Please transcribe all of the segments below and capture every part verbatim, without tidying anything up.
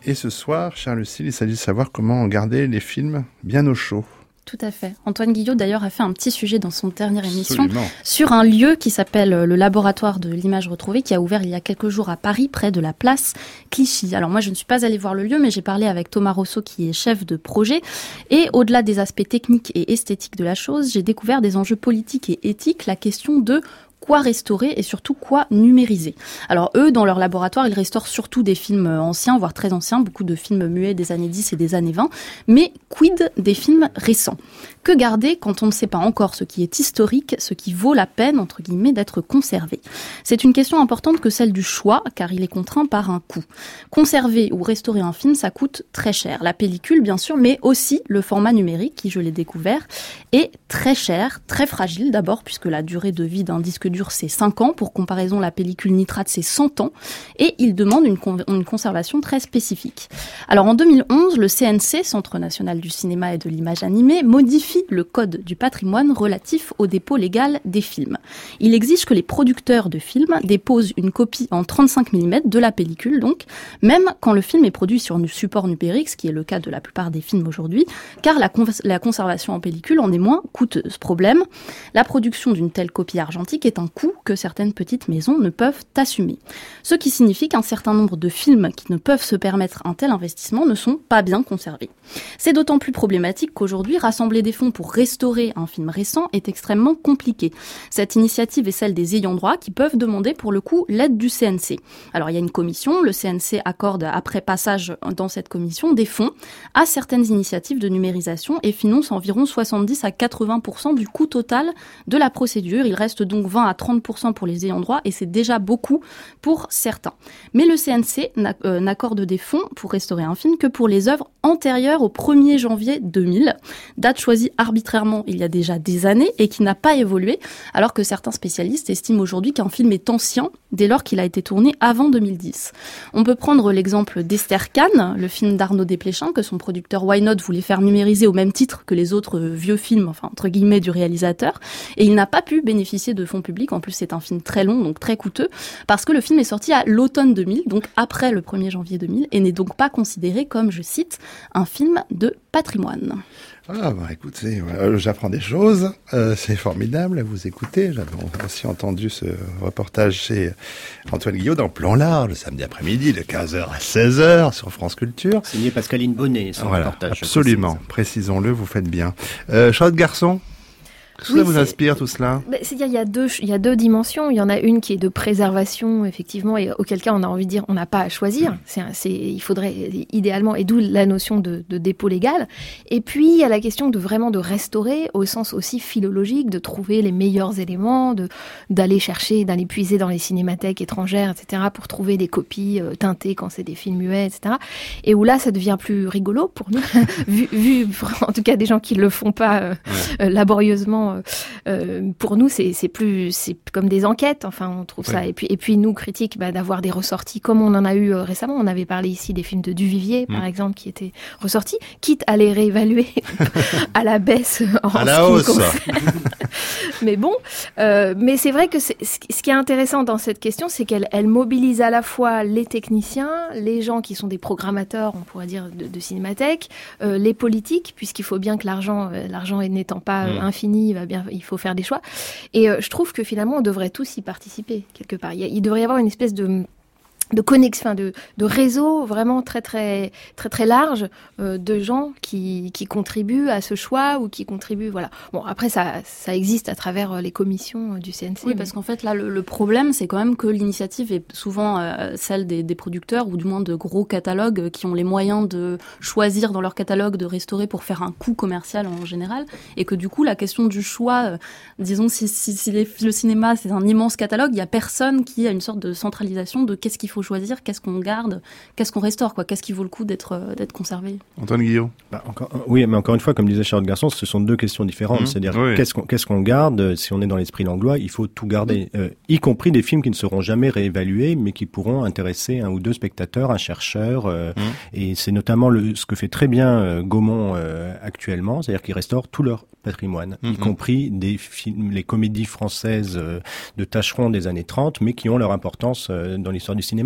Et ce soir, Charles Lucille, il s'agit de savoir comment garder les films bien au chaud. Tout à fait. Antoine Guillot, d'ailleurs, a fait un petit sujet dans son dernière émission Absolument. Sur un lieu qui s'appelle le Laboratoire de l'Image Retrouvée, qui a ouvert il y a quelques jours à Paris, près de la place Clichy. Alors moi, je ne suis pas allée voir le lieu, mais j'ai parlé avec Thomas Rousseau, qui est chef de projet. Et au-delà des aspects techniques et esthétiques de la chose, j'ai découvert des enjeux politiques et éthiques, la question de quoi restaurer et surtout quoi numériser. Alors eux, dans leur laboratoire, ils restaurent surtout des films anciens, voire très anciens, beaucoup de films muets des années dix et des années vingt, mais quid des films récents ? Que garder quand on ne sait pas encore ce qui est historique, ce qui vaut la peine, entre guillemets, d'être conservé ? C'est une question importante que celle du choix, car il est contraint par un coût. Conserver ou restaurer un film, ça coûte très cher. La pellicule, bien sûr, mais aussi le format numérique, qui, je l'ai découvert, est très cher, très fragile d'abord, puisque la durée de vie d'un disque dur, c'est cinq ans. Pour comparaison, la pellicule nitrate, c'est cent ans. Et il demande une, con- une conservation très spécifique. Alors, en deux mille onze, le C N C, Centre national du cinéma et de l'image animée, modifie le code du patrimoine relatif au dépôt légal des films. Il exige que les producteurs de films déposent une copie en trente-cinq millimètres de la pellicule, donc, même quand le film est produit sur un support numérique, ce qui est le cas de la plupart des films aujourd'hui, car la, con- la conservation en pellicule en est moins coûteuse. Problème, la production d'une telle copie argentique est un coût que certaines petites maisons ne peuvent assumer. Ce qui signifie qu'un certain nombre de films qui ne peuvent se permettre un tel investissement ne sont pas bien conservés. C'est d'autant plus problématique qu'aujourd'hui, rassembler des fonds pour restaurer un film récent est extrêmement compliqué. Cette initiative est celle des ayants droit qui peuvent demander pour le coup l'aide du C N C. Alors il y a une commission, le C N C accorde après passage dans cette commission des fonds à certaines initiatives de numérisation et finance environ soixante-dix à quatre-vingts pour cent du coût total de la procédure. Il reste donc vingt à trente pour cent pour les ayants droit et c'est déjà beaucoup pour certains. Mais le C N C n'accorde des fonds pour restaurer un film que pour les œuvres antérieures au premier janvier deux mille, date choisie arbitrairement il y a déjà des années et qui n'a pas évolué, alors que certains spécialistes estiment aujourd'hui qu'un film est ancien dès lors qu'il a été tourné avant deux mille dix. On peut prendre l'exemple d'Esther Kahn, le film d'Arnaud Desplechin que son producteur Why Not voulait faire numériser au même titre que les autres vieux films, enfin entre guillemets, du réalisateur, et il n'a pas pu bénéficier de fonds publics. En plus, c'est un film très long, donc très coûteux, parce que le film est sorti à l'automne deux mille, donc après le premier janvier deux mille, et n'est donc pas considéré comme, je cite, un film de patrimoine. Ah bah écoutez, euh, j'apprends des choses, euh, c'est formidable à vous écouter. J'avais aussi entendu ce reportage chez Antoine Guillot dans Plan Large, le samedi après-midi de quinze heures à seize heures sur France Culture. Signé Pascaline Bonnet, son voilà, reportage. Absolument, précisons-le, vous faites bien. Euh, Charlotte Garçon, qu'est-ce que Oui, ça vous c'est- inspire tout cela ? Bah, c'est-à-dire, il y a deux, il y a deux dimensions. Il y en a une qui est de préservation, effectivement, et auquel cas on a envie de dire on n'a pas à choisir. C'est, un- c'est, il faudrait idéalement, et d'où la notion de, de dépôt légal. Et puis il y a la question de vraiment de restaurer, au sens aussi philologique, de trouver les meilleurs éléments, de d'aller chercher, d'aller puiser dans les cinémathèques étrangères, et cetera, pour trouver des copies euh, teintées quand c'est des films muets, et cetera. Et où là, ça devient plus rigolo pour nous, vu, vu en tout cas des gens qui le font pas euh, Ouais. euh, laborieusement. Euh, pour nous, c'est, c'est plus, c'est comme des enquêtes. Enfin, on trouve Ouais. ça. Et puis, et puis nous, critiques, bah, d'avoir des ressorties, comme on en a eu euh, récemment. On avait parlé ici des films de Duvivier, par Mm. exemple, qui étaient ressortis, quitte à les réévaluer à la baisse en À ce la qui me hausse. concerne. Mais bon, euh, mais c'est vrai que c'est, ce ce qui est intéressant dans cette question, c'est qu'elle elle mobilise à la fois les techniciens, les gens qui sont des programmateurs, on pourrait dire, de, de cinémathèque, euh, les politiques, puisqu'il faut bien que l'argent, euh, l'argent n'étant pas euh, Mm. infini, il va bien, il faut faire des choix. Et euh, je trouve que finalement, on devrait tous y participer quelque part. Il, y a, il devrait y avoir une espèce de de connexion, enfin de, de réseau vraiment très très très très large euh, de gens qui qui contribuent à ce choix ou qui contribuent, voilà. Bon, après ça ça existe à travers euh, les commissions euh, du C N C. Oui, mais- parce qu'en fait, là, le, le problème, c'est quand même que l'initiative est souvent euh, celle des, des producteurs, ou du moins de gros catalogues qui ont les moyens de choisir dans leur catalogue de restaurer pour faire un coût commercial en général, et que du coup, la question du choix, euh, disons, si, si, si les, le cinéma, c'est un immense catalogue, il y a personne qui a une sorte de centralisation de qu'est-ce qu'il faut choisir, qu'est-ce qu'on garde, qu'est-ce qu'on restaure, quoi, qu'est-ce qui vaut le coup d'être, euh, d'être conservé. Antoine Guillot. Bah, encore, oui, mais encore une fois, comme disait Charlotte Garçon, ce sont deux questions différentes. Mmh, C'est-à-dire, oui. qu'est-ce qu'on, qu'est-ce qu'on garde? Si on est dans l'esprit langlois, il faut tout garder, euh, y compris des films qui ne seront jamais réévalués, mais qui pourront intéresser un ou deux spectateurs, un chercheur. Euh, Mmh. Et c'est notamment le, ce que fait très bien euh, Gaumont euh, actuellement, c'est-à-dire qu'ils restaurent tout leur patrimoine, Mmh. y compris des films, les comédies françaises euh, de tâcherons des années trente, mais qui ont leur importance euh, dans l'histoire du cinéma.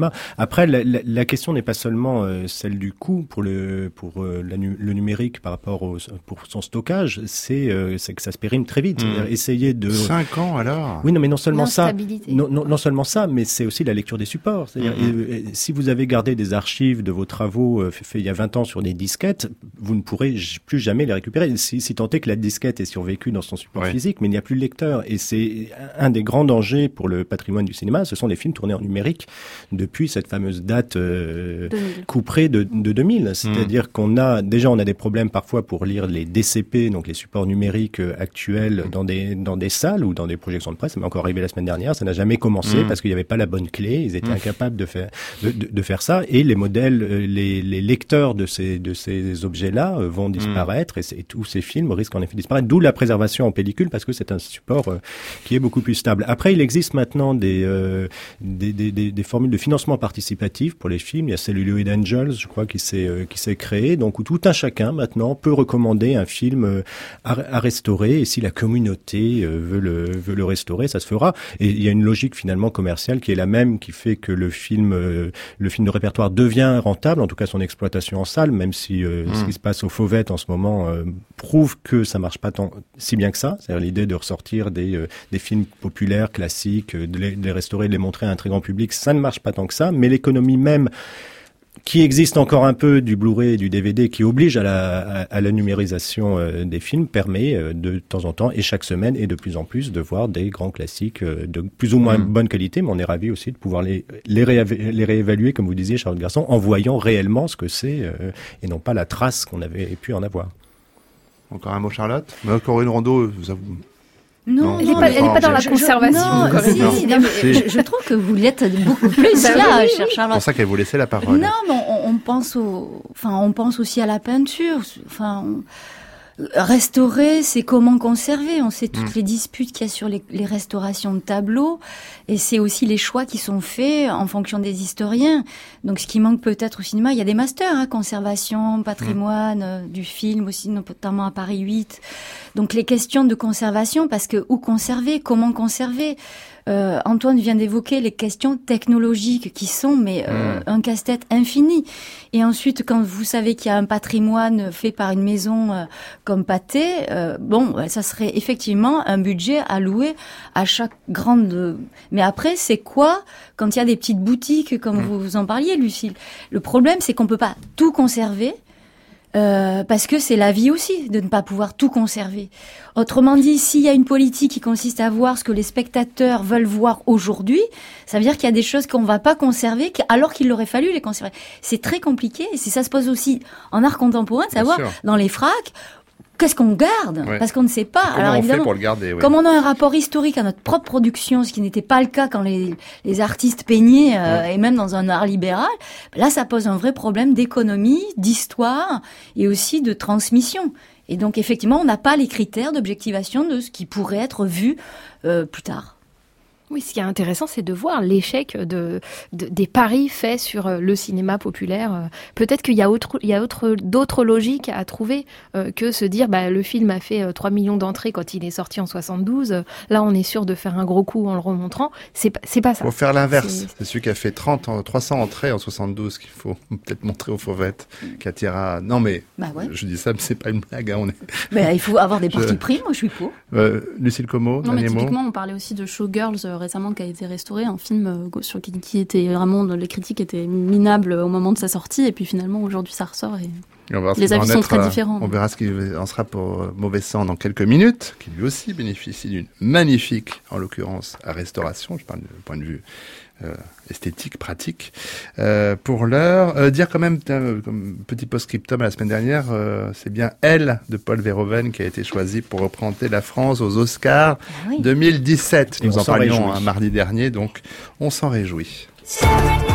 cinéma. Après, la, la, la question n'est pas seulement euh, celle du coût pour le pour euh, la nu- le numérique par rapport au pour son stockage, c'est euh, c'est que ça se périme très vite. Mmh. Essayer de cinq ans alors. Oui, non, mais non seulement ça, non, non, non seulement ça, mais c'est aussi la lecture des supports. C'est-à-dire, mmh. et, et, si vous avez gardé des archives de vos travaux euh, faits fait il y a vingt ans sur des disquettes, vous ne pourrez plus jamais les récupérer. Si, si tant est que la disquette ait survécu dans son support ouais. physique, mais il n'y a plus de lecteur. Et c'est un des grands dangers pour le patrimoine du cinéma. Ce sont les films tournés en numérique depuis cette fameuse date euh, couperée de, de deux mille. C'est-à-dire mmh. qu'on a déjà on a des problèmes parfois pour lire les D C P, donc les supports numériques euh, actuels mmh. dans des dans des salles ou dans des projections de presse. Ça m'est encore arrivé la semaine dernière. Ça n'a jamais commencé mmh. parce qu'il n'y avait pas la bonne clé. Ils étaient mmh. incapables de faire de, de, de faire ça. Et les modèles, euh, les, les lecteurs de ces de ces objets-là euh, vont disparaître mmh. et, et tous ces films risquent en effet de disparaître. D'où la préservation en pellicule parce que c'est un support euh, qui est beaucoup plus stable. Après, il existe maintenant des, euh, des, des, des, des formules de financement participatif pour les films. Il y a Celluloid Angels, je crois, qui s'est, euh, qui s'est créé. Donc, où tout un chacun, maintenant, peut recommander un film euh, à, à restaurer. Et si la communauté euh, veut le, veut le restaurer, ça se fera. Et il y a une logique, finalement, commerciale qui est la même, qui fait que le film, euh, le film de répertoire devient rentable, en tout cas son exploitation en salle, même si euh, mmh. ce qui se passe au Fauvette en ce moment euh, prouve que ça marche pas tant, si bien que ça. C'est-à-dire l'idée de ressortir des, euh, des films populaires, classiques, de les, de les restaurer, de les montrer à un très grand public, ça ne marche pas tant que ça, mais l'économie même qui existe encore un peu du Blu-ray et du D V D, qui oblige à la, à, à la numérisation euh, des films, permet euh, de, de temps en temps, et chaque semaine, et de plus en plus, de voir des grands classiques euh, de plus ou moins mmh. bonne qualité, mais on est ravis aussi de pouvoir les, les, rééva- les réévaluer, comme vous disiez, Charlotte Garçon, en voyant réellement ce que c'est, euh, et non pas la trace qu'on avait pu en avoir. Encore un mot, Charlotte ? Mais encore une rando, vous avouez. Non, elle n'est pas, elle est pas dans la je, conservation. Non, si, non. Non, mais je, je trouve que vous l'êtes beaucoup plus là, chère Charlotte. C'est pour ça qu'elle vous laissait la parole. Non, mais on, on pense au, enfin, on pense aussi à la peinture. Enfin, on, restaurer, c'est comment conserver. On sait toutes mmh. les disputes qu'il y a sur les, les restaurations de tableaux, et c'est aussi les choix qui sont faits en fonction des historiens. Donc, ce qui manque peut-être au cinéma, il y a des masters, hein, conservation, patrimoine, mmh. euh, du film aussi, notamment à Paris huit. Donc, les questions de conservation, parce que où conserver, comment conserver. Euh, Antoine vient d'évoquer les questions technologiques qui sont mais euh, mmh. un casse-tête infini. Et ensuite, quand vous savez qu'il y a un patrimoine fait par une maison euh, comme Pathé, euh, bon, ça serait effectivement un budget alloué à chaque grande. Mais après, c'est quoi quand il y a des petites boutiques comme mmh. vous en parliez, Lucille? Le problème, c'est qu'on peut pas tout conserver. Euh, parce que c'est la vie aussi de ne pas pouvoir tout conserver. Autrement dit, s'il y a une politique qui consiste à voir ce que les spectateurs veulent voir aujourd'hui, ça veut dire qu'il y a des choses qu'on va pas conserver alors qu'il aurait fallu les conserver. C'est très compliqué et ça se pose aussi en art contemporain de savoir dans les fracs qu'est-ce qu'on garde, ouais. parce qu'on ne sait pas. Comment Alors, on évidemment, fait pour le garder, oui. Comme on a un rapport historique à notre propre production, ce qui n'était pas le cas quand les, les artistes peignaient, euh, ouais. et même dans un art libéral, là, ça pose un vrai problème d'économie, d'histoire et aussi de transmission. Et donc, effectivement, on n'a pas les critères d'objectivation de ce qui pourrait être vu euh, plus tard. Oui, ce qui est intéressant, c'est de voir l'échec de, de, des paris faits sur le cinéma populaire. Peut-être qu'il y a, autre, il y a autre, d'autres logiques à trouver euh, que se dire bah, le film a fait trois millions d'entrées quand il est sorti en soixante-douze. Là, on est sûr de faire un gros coup en le remontrant. C'est, c'est pas ça. Il faut faire l'inverse. C'est, c'est celui qui a fait trente, trois cents entrées en soixante-douze qu'il faut peut-être montrer aux Fauvettes, qui attira... Non, mais bah ouais. je dis ça, mais c'est pas une blague. Hein, on est... bah, il faut avoir des parties pris. Moi, je suis pour. Euh, Lucille Como, non, mais typiquement, mot. On parlait aussi de Showgirls euh, récemment, qui a été restauré, un film euh, sur qui, qui était vraiment, les critiques étaient minables au moment de sa sortie, et puis finalement aujourd'hui ça ressort et, et les avis sont très différents. On verra ce qu'il en sera pour Mauvais Sang dans quelques minutes, qui lui aussi bénéficie d'une magnifique, en l'occurrence, restauration. Je parle du point de vue euh, esthétique, pratique. Euh, pour l'heure, euh, dire quand même, euh, comme petit post-scriptum à la semaine dernière, euh, c'est bien Elle de Paul Verhoeven qui a été choisi pour représenter la France aux Oscars ah oui. deux mille dix-sept. Nous en parlions un mardi dernier, donc on s'en réjouit.